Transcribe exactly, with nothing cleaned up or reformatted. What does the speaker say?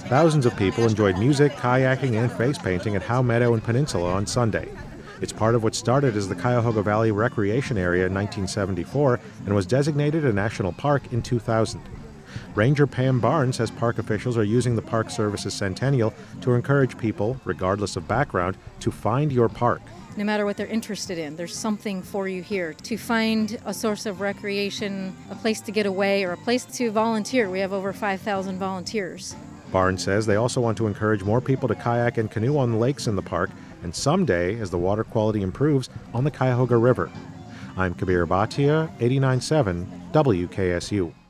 Thousands of people enjoyed music, kayaking, and face painting at Howe Meadow and Peninsula on Sunday. It's part of what started as the Cuyahoga Valley Recreation Area in nineteen seventy-four and was designated a national park in two thousand. Ranger Pam Barnes says park officials are using the Park Service's Centennial to encourage people, regardless of background, to find your park. No matter what they're interested in, there's something for you here. To find a source of recreation, a place to get away, or a place to volunteer. We have over five thousand volunteers. Barnes says they also want to encourage more people to kayak and canoe on the lakes in the park, and someday, as the water quality improves, on the Cuyahoga River. I'm Kabir Bhatia, eighty-nine point seven W K S U.